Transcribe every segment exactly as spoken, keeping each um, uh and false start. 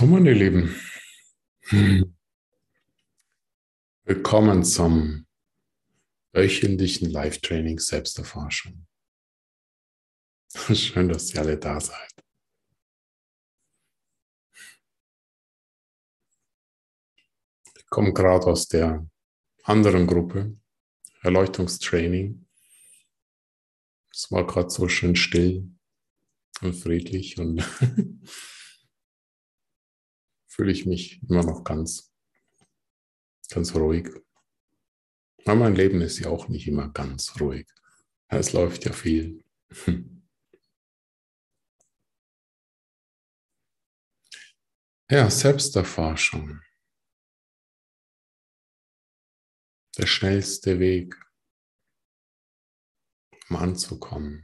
So, meine Lieben, willkommen zum wöchentlichen Live-Training Selbsterforschung. Schön, dass ihr alle da seid. Ich komme gerade aus der anderen Gruppe, Erleuchtungstraining. Es war gerade so schön still und friedlich und fühle ich mich immer noch ganz, ganz ruhig. Aber mein Leben ist ja auch nicht immer ganz ruhig. Es läuft ja viel. Ja, Selbsterforschung. Der schnellste Weg, um anzukommen,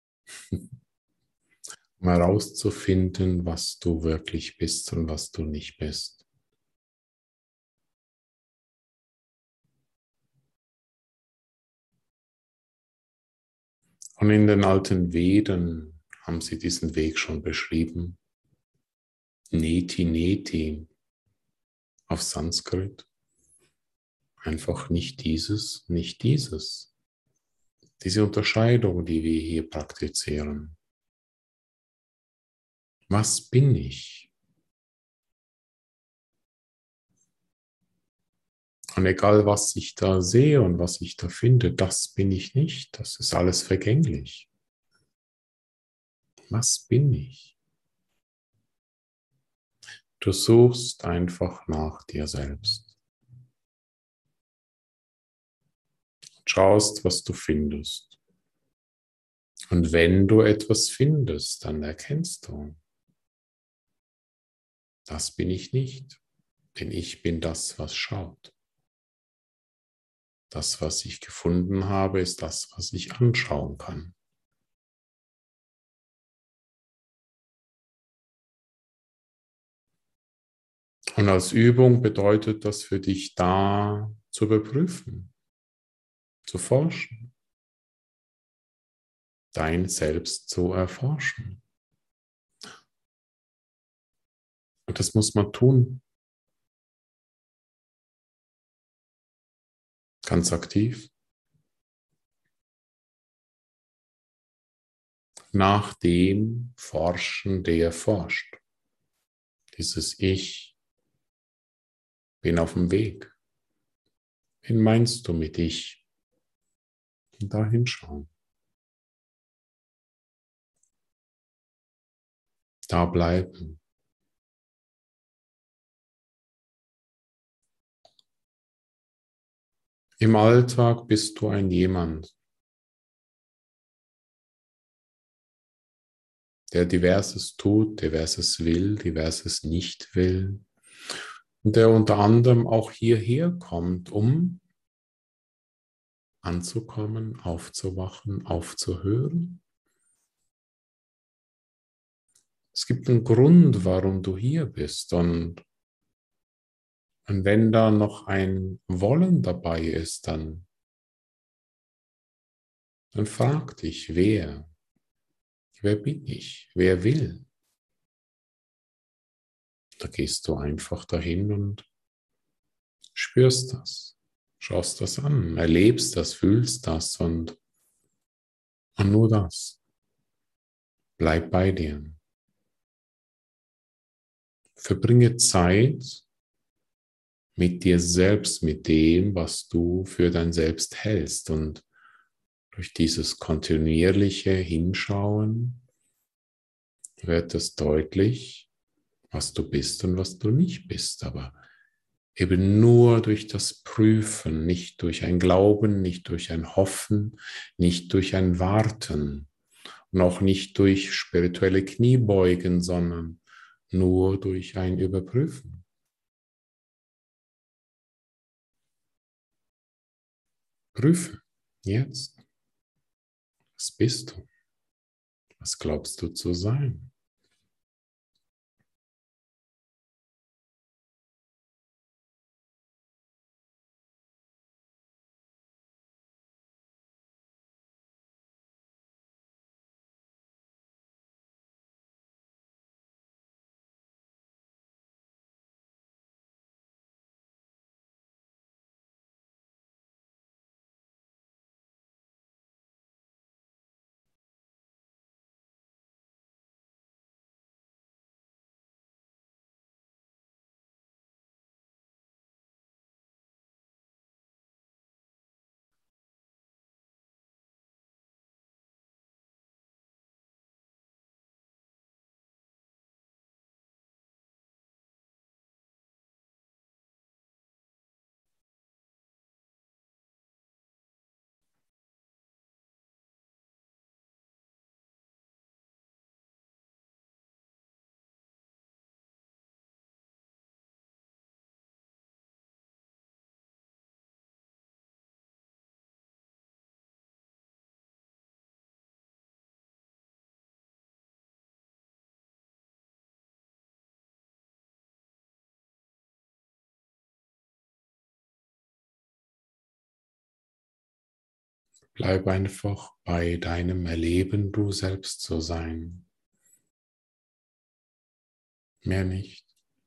um herauszufinden, was du wirklich bist und was du nicht bist. Und in den alten Veden haben sie diesen Weg schon beschrieben. Neti Neti auf Sanskrit. Einfach nicht dieses, nicht dieses. Diese Unterscheidung, die wir hier praktizieren. Was bin ich? Und egal, was ich da sehe und was ich da finde, das bin ich nicht. Das ist alles vergänglich. Was bin ich? Du suchst einfach nach dir selbst. Schaust, was du findest. Und wenn du etwas findest, dann erkennst du, das bin ich nicht, denn ich bin das, was schaut. Das, was ich gefunden habe, ist das, was ich anschauen kann. Und als Übung bedeutet das für dich da zu überprüfen, zu forschen, dein Selbst zu erforschen. Und das muss man tun, ganz aktiv, nach dem Forschen, der forscht. Dieses Ich bin auf dem Weg. Wen meinst du mit ich? Und da hinschauen. Da bleiben. Im Alltag bist du ein Jemand, der Diverses tut, Diverses will, Diverses nicht will. Und der unter anderem auch hierher kommt, um anzukommen, aufzuwachen, aufzuhören. Es gibt einen Grund, warum du hier bist. Und, und wenn da noch ein Wollen dabei ist, dann, dann frag dich, wer? Wer bin ich? Wer will? Da gehst du einfach dahin und spürst das, schaust das an, erlebst das, fühlst das und, und nur das. Bleib bei dir. Verbringe Zeit mit dir selbst, mit dem, was du für dein Selbst hältst. Und durch dieses kontinuierliche Hinschauen wird es deutlich, was du bist und was du nicht bist. Aber eben nur durch das Prüfen, nicht durch ein Glauben, nicht durch ein Hoffen, nicht durch ein Warten und auch nicht durch spirituelle Kniebeugen, sondern nur durch ein Überprüfen. Prüfe jetzt. Was bist du? Was glaubst du zu sein? Bleib einfach bei deinem Erleben, du selbst zu sein. Mehr nicht.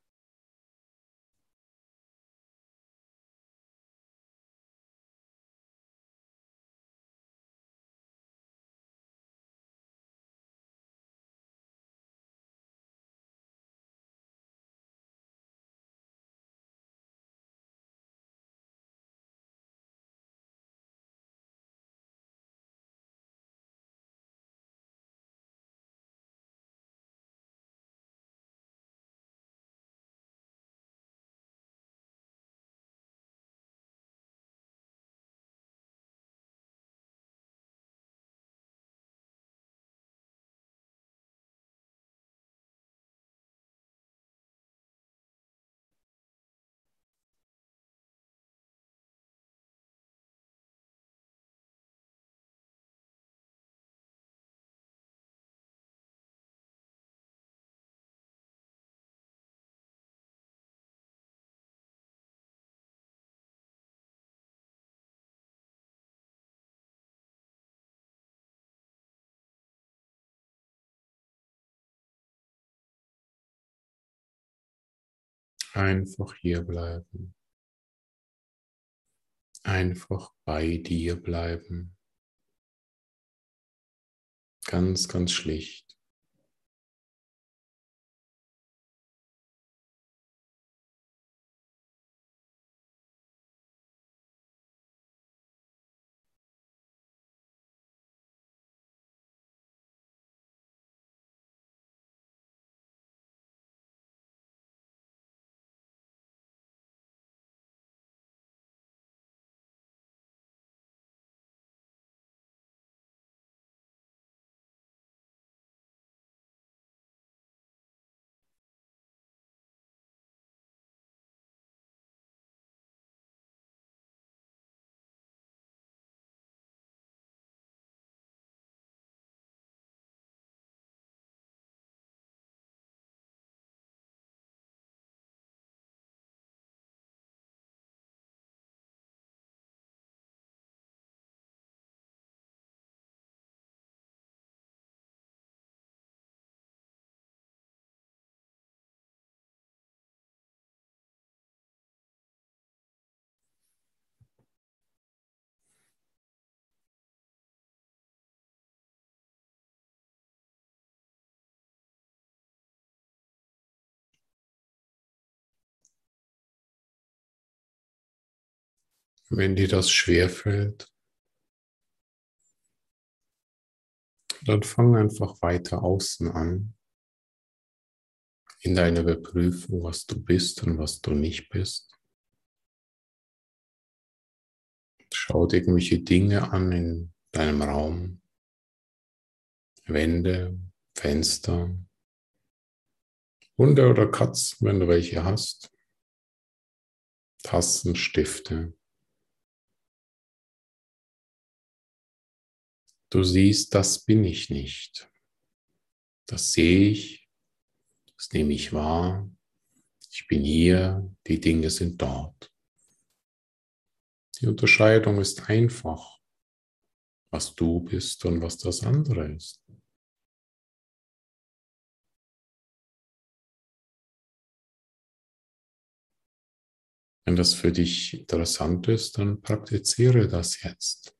Einfach hier bleiben. Einfach bei dir bleiben. Ganz, ganz schlicht. Wenn dir das schwerfällt, dann fang einfach weiter außen an, in deiner Überprüfung, was du bist und was du nicht bist. Schau dir irgendwelche Dinge an in deinem Raum, Wände, Fenster, Hunde oder Katzen, wenn du welche hast, Tassen, Stifte. Du siehst, das bin ich nicht. Das sehe ich, das nehme ich wahr. Ich bin hier, die Dinge sind dort. Die Unterscheidung ist einfach, was du bist und was das andere ist. Wenn das für dich interessant ist, dann praktiziere das jetzt.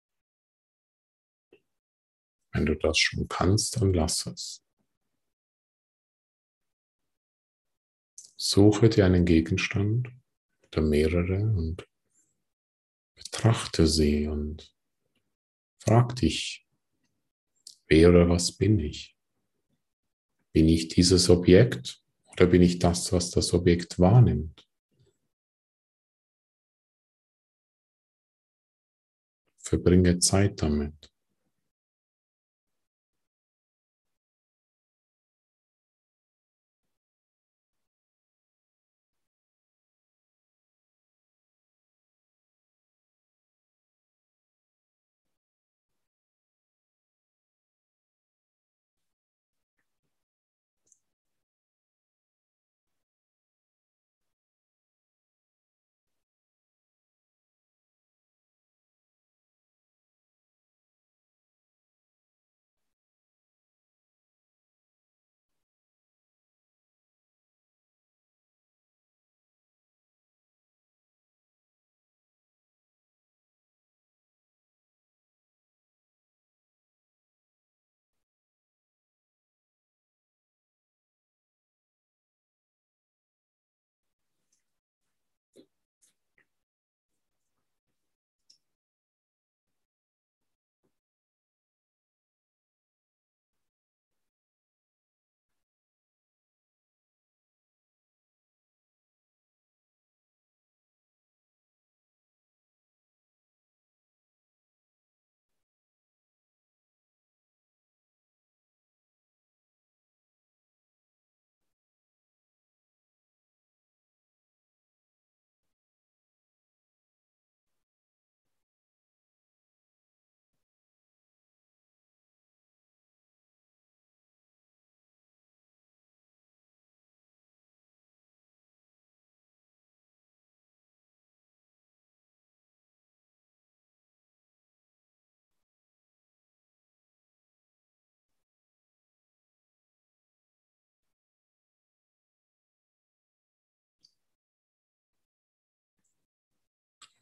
Wenn du das schon kannst, dann lass es. Suche dir einen Gegenstand oder mehrere und betrachte sie und frag dich, wer oder was bin ich? Bin ich dieses Objekt oder bin ich das, was das Objekt wahrnimmt? Verbringe Zeit damit.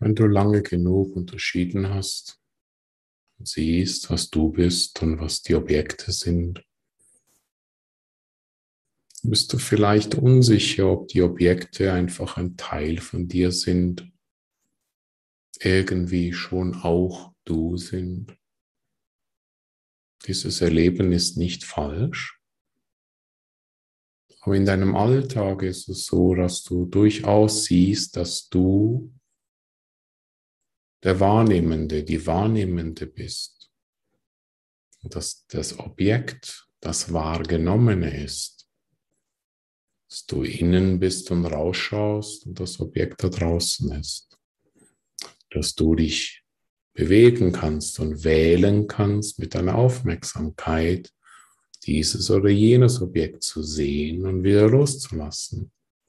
Wenn du lange genug unterschieden hast und siehst, was du bist und was die Objekte sind, bist du vielleicht unsicher, ob die Objekte einfach ein Teil von dir sind, irgendwie schon auch du sind. Dieses Erleben ist nicht falsch, aber in deinem Alltag ist es so, dass du durchaus siehst, dass du der Wahrnehmende, die Wahrnehmende bist. Und dass das Objekt das Wahrgenommene ist. Dass du innen bist und rausschaust und das Objekt da draußen ist. Dass du dich bewegen kannst und wählen kannst mit deiner Aufmerksamkeit, dieses oder jenes Objekt zu sehen und wieder loszulassen.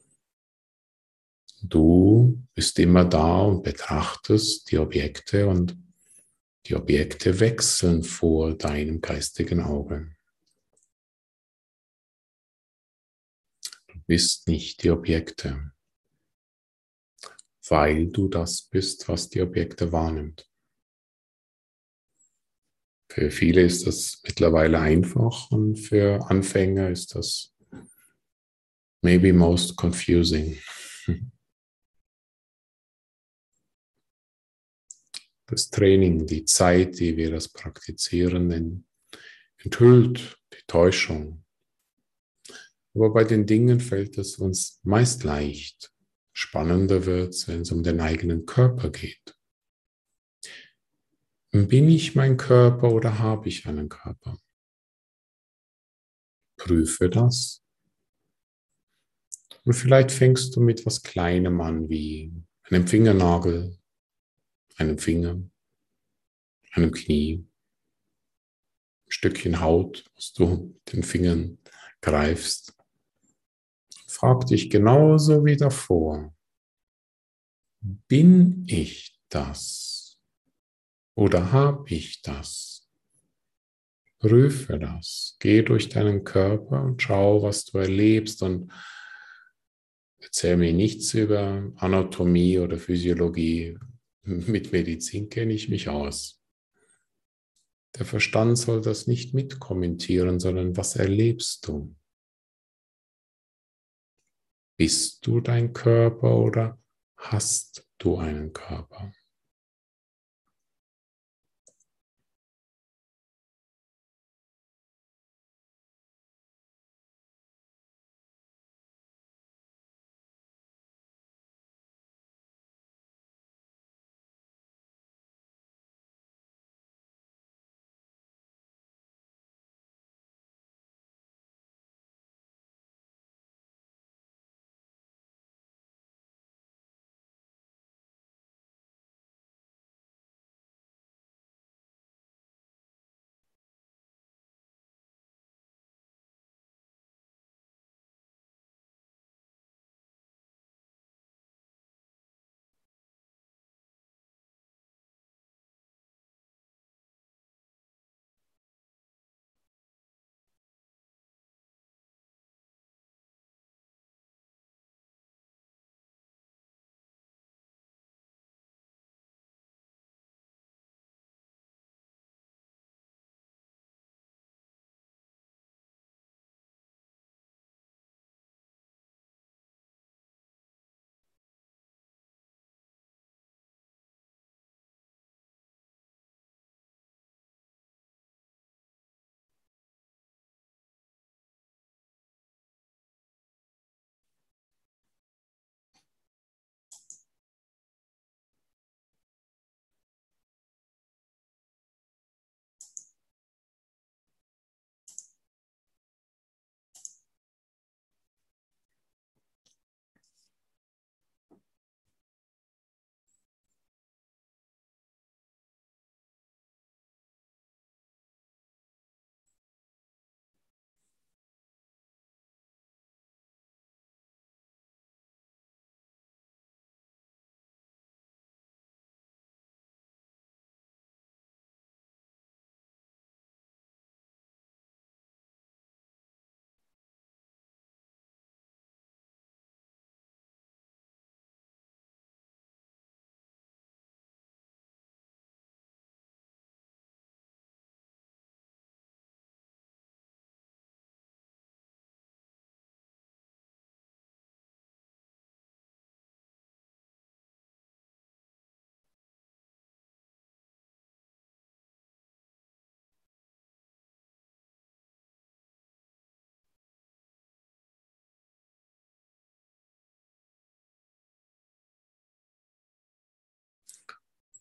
Du bist immer da und betrachtest die Objekte und die Objekte wechseln vor deinem geistigen Auge. Du bist nicht die Objekte, weil du das bist, was die Objekte wahrnimmt. Für viele ist das mittlerweile einfach und für Anfänger ist das maybe most confusing. Das Training, die Zeit, die wir das praktizieren, enthüllt die Täuschung. Aber bei den Dingen fällt es uns meist leicht. Spannender wird es, wenn es um den eigenen Körper geht. Bin ich mein Körper oder habe ich einen Körper? Prüfe das. Und vielleicht fängst du mit etwas Kleinem an, wie einem Fingernagel, einem Finger, einem Knie, ein Stückchen Haut, was du mit den Fingern greifst. Frag dich genauso wie davor, bin ich das oder habe ich das? Prüfe das. Geh durch deinen Körper und schau, was du erlebst und erzähl mir nichts über Anatomie oder Physiologie. Mit Medizin kenne ich mich aus. Der Verstand soll das nicht mitkommentieren, sondern was erlebst du? Bist du dein Körper oder hast du einen Körper?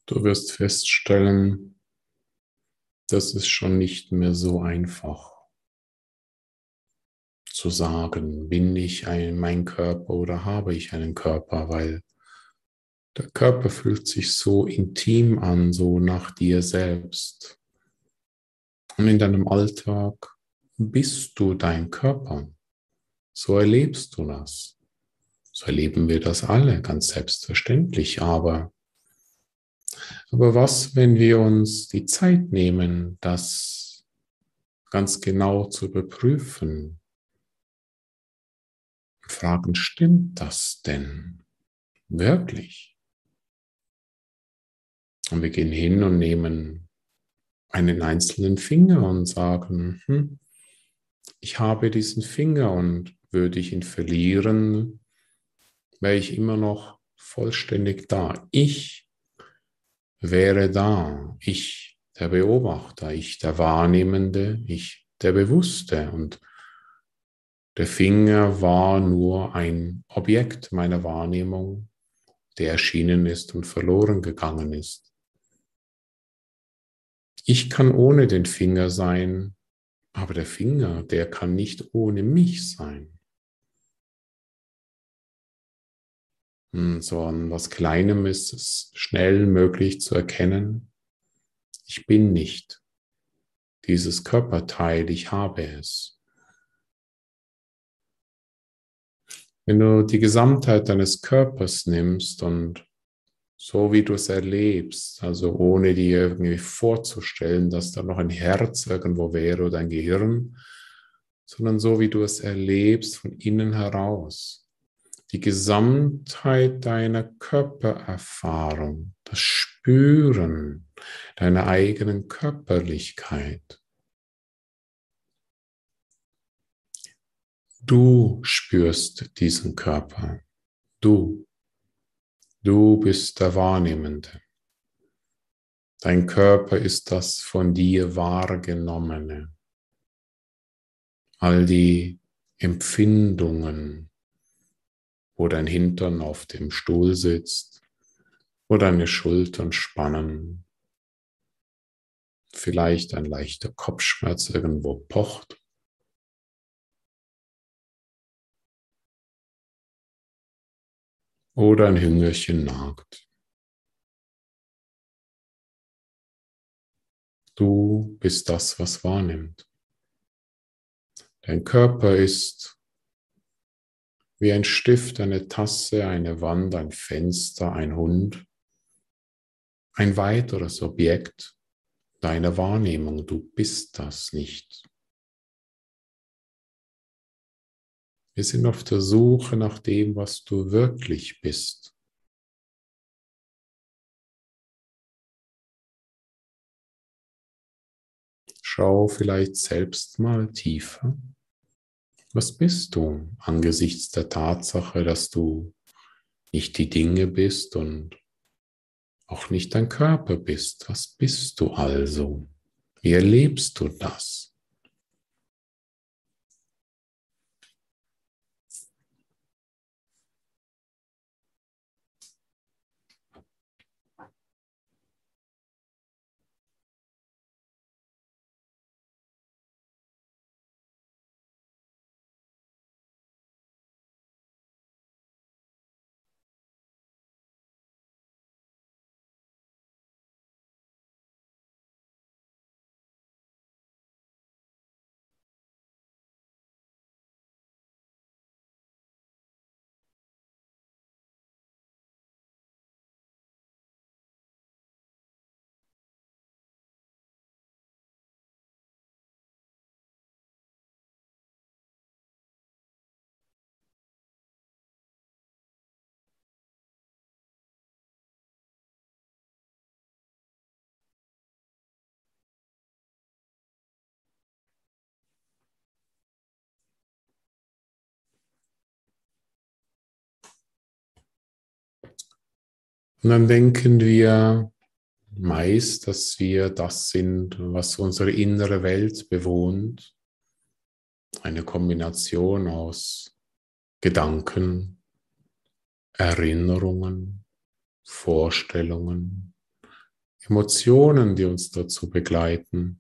Du wirst feststellen, das ist schon nicht mehr so einfach zu sagen, bin ich ein, mein Körper oder habe ich einen Körper, weil der Körper fühlt sich so intim an, so nach dir selbst. Und in deinem Alltag bist du dein Körper. So erlebst du das. So erleben wir das alle, ganz selbstverständlich. Aber, aber was, wenn wir uns die Zeit nehmen, das ganz genau zu überprüfen? Fragen, stimmt das denn wirklich? Und wir gehen hin und nehmen einen einzelnen Finger und sagen, hm, ich habe diesen Finger und würde ich ihn verlieren, wäre ich immer noch vollständig da. Ich wäre da. Ich, der Beobachter, ich, der Wahrnehmende, ich, der Bewusste. Und der Finger war nur ein Objekt meiner Wahrnehmung, der erschienen ist und verloren gegangen ist. Ich kann ohne den Finger sein, aber der Finger, der kann nicht ohne mich sein. So an was Kleinem ist es schnell möglich zu erkennen, ich bin nicht dieses Körperteil, ich habe es. Wenn du die Gesamtheit deines Körpers nimmst und so wie du es erlebst, also ohne dir irgendwie vorzustellen, dass da noch ein Herz irgendwo wäre oder ein Gehirn, sondern so wie du es erlebst von innen heraus. Die Gesamtheit deiner Körpererfahrung, das Spüren deiner eigenen Körperlichkeit. Du spürst diesen Körper. Du. Du bist der Wahrnehmende. Dein Körper ist das von dir Wahrgenommene. All die Empfindungen, wo dein Hintern auf dem Stuhl sitzt, wo deine Schultern spannen, vielleicht ein leichter Kopfschmerz irgendwo pocht. Oder ein Hüngerchen nagt. Du bist das, was wahrnimmt. Dein Körper ist wie ein Stift, eine Tasse, eine Wand, ein Fenster, ein Hund, ein weiteres Objekt deiner Wahrnehmung. Du bist das nicht. Wir sind auf der Suche nach dem, was du wirklich bist. Schau vielleicht selbst mal tiefer. Was bist du angesichts der Tatsache, dass du nicht die Dinge bist und auch nicht dein Körper bist? Was bist du also? Wie erlebst du das? Und dann denken wir meist, dass wir das sind, was unsere innere Welt bewohnt. Eine Kombination aus Gedanken, Erinnerungen, Vorstellungen, Emotionen, die uns dazu begleiten,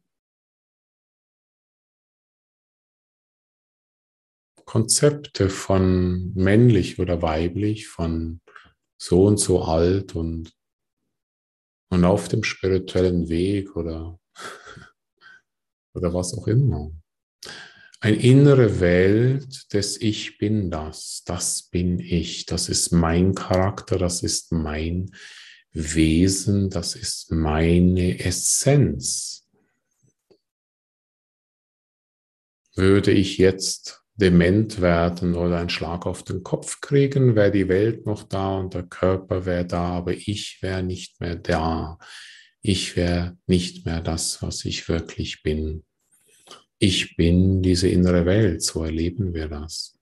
Konzepte von männlich oder weiblich, von so und so alt und, und auf dem spirituellen Weg oder, oder was auch immer. Eine innere Welt des Ich bin das, das bin ich, das ist mein Charakter, das ist mein Wesen, das ist meine Essenz. Würde ich jetzt dement werden oder einen Schlag auf den Kopf kriegen, wäre die Welt noch da und der Körper wäre da, aber ich wäre nicht mehr da. Ich wäre nicht mehr das, was ich wirklich bin. Ich bin diese innere Welt, so erleben wir das.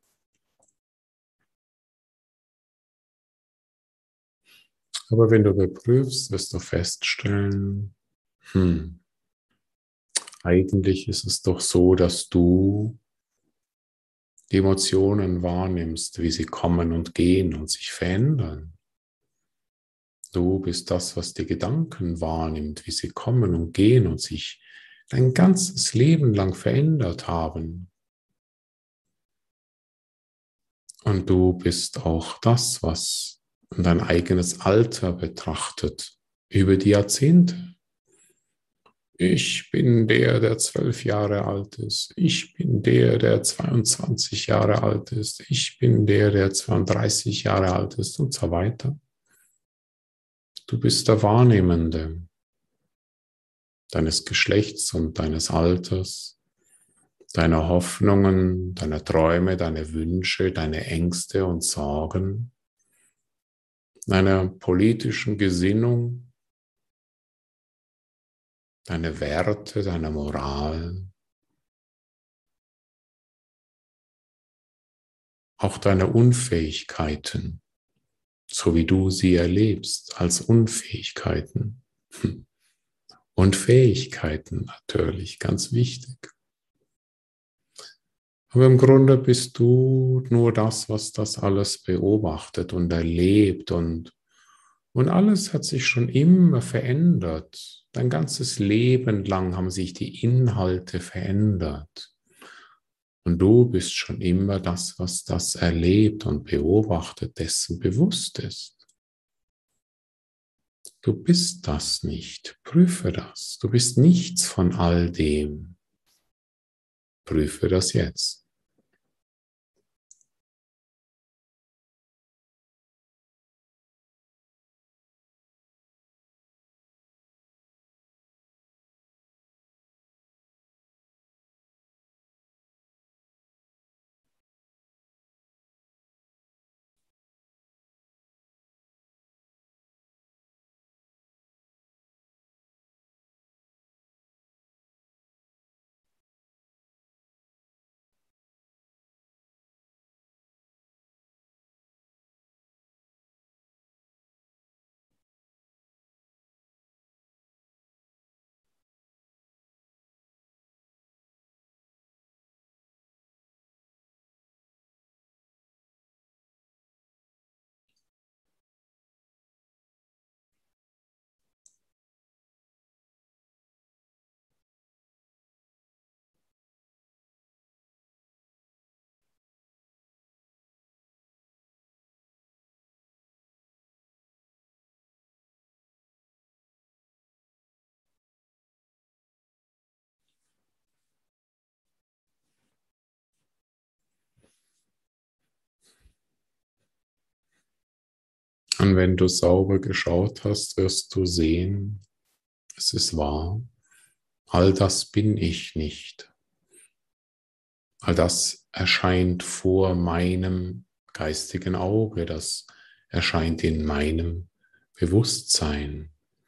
Aber wenn du überprüfst, wirst du feststellen, hm, eigentlich ist es doch so, dass du die Emotionen wahrnimmst, wie sie kommen und gehen und sich verändern. Du bist das, was die Gedanken wahrnimmt, wie sie kommen und gehen und sich dein ganzes Leben lang verändert haben. Und du bist auch das, was dein eigenes Alter betrachtet über die Jahrzehnte. Ich bin der, der zwölf Jahre alt ist. Ich bin der, der zweiundzwanzig Jahre alt ist. Ich bin der, der zweiunddreißig Jahre alt ist und so weiter. Du bist der Wahrnehmende deines Geschlechts und deines Alters, deiner Hoffnungen, deiner Träume, deiner Wünsche, deiner Ängste und Sorgen, deiner politischen Gesinnung, deiner Werte, deiner Moral, auch deiner Unfähigkeiten, so wie du sie erlebst, als Unfähigkeiten. Und Fähigkeiten natürlich, ganz wichtig. Aber im Grunde bist du nur das, was das alles beobachtet und erlebt und, und alles hat sich schon immer verändert. Dein ganzes Leben lang haben sich die Inhalte verändert. Und du bist schon immer das, was das erlebt und beobachtet, dessen bewusst ist. Du bist das nicht. Prüfe das. Du bist nichts von all dem. Prüfe das jetzt. Und wenn du sauber geschaut hast, wirst du sehen, es ist wahr, all das bin ich nicht. All das erscheint vor meinem geistigen Auge, das erscheint in meinem Bewusstsein.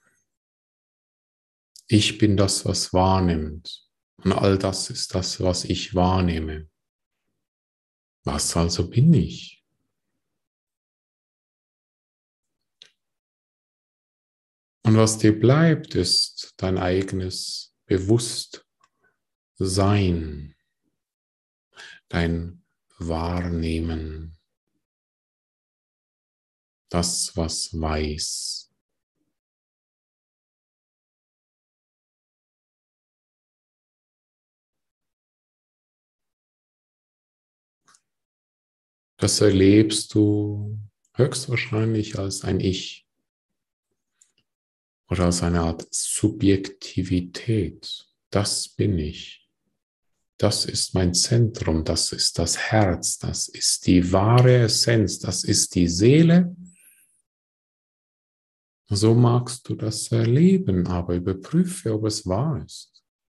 Ich bin das, was wahrnimmt. Und all das ist das, was ich wahrnehme. Was also bin ich? Und was dir bleibt, ist dein eigenes Bewusstsein, dein Wahrnehmen, das, was weiß. Das erlebst du höchstwahrscheinlich als ein Ich oder als eine Art Subjektivität. Das bin ich. Das ist mein Zentrum, das ist das Herz, das ist die wahre Essenz, das ist die Seele. So magst du das erleben, aber überprüfe, ob es wahr ist.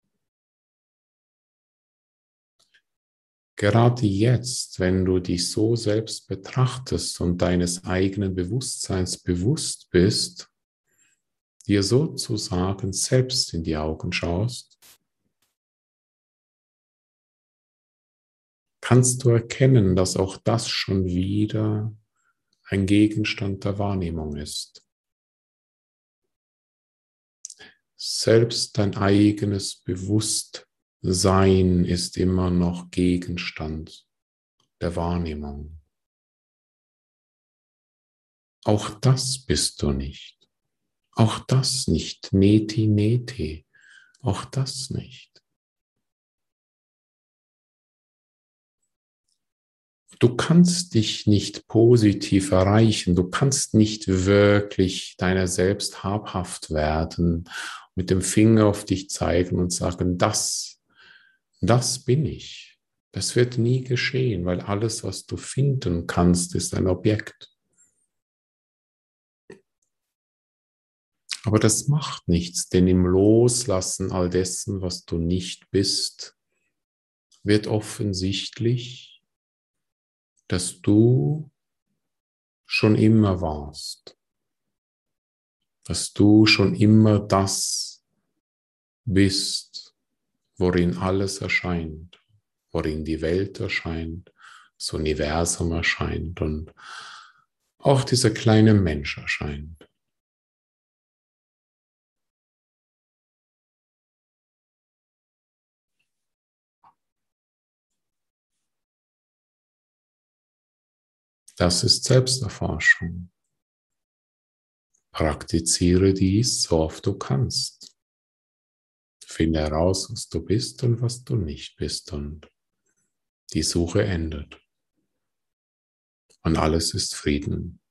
Gerade jetzt, wenn du dich so selbst betrachtest und deines eigenen Bewusstseins bewusst bist, dir sozusagen selbst in die Augen schaust, kannst du erkennen, dass auch das schon wieder ein Gegenstand der Wahrnehmung ist. Selbst dein eigenes Bewusstsein ist immer noch Gegenstand der Wahrnehmung. Auch das bist du nicht. Auch das nicht. Neti, neti. Auch das nicht. Du kannst dich nicht positiv erreichen. Du kannst nicht wirklich deiner selbst habhaft werden, mit dem Finger auf dich zeigen und sagen, das, das bin ich. Das wird nie geschehen, weil alles, was du finden kannst, ist ein Objekt. Aber das macht nichts, denn im Loslassen all dessen, was du nicht bist, wird offensichtlich, dass du schon immer warst, dass du schon immer das bist, worin alles erscheint, worin die Welt erscheint, das Universum erscheint und auch dieser kleine Mensch erscheint. Das ist Selbsterforschung. Praktiziere dies so oft du kannst. Finde heraus, was du bist und was du nicht bist und die Suche endet. Und alles ist Frieden.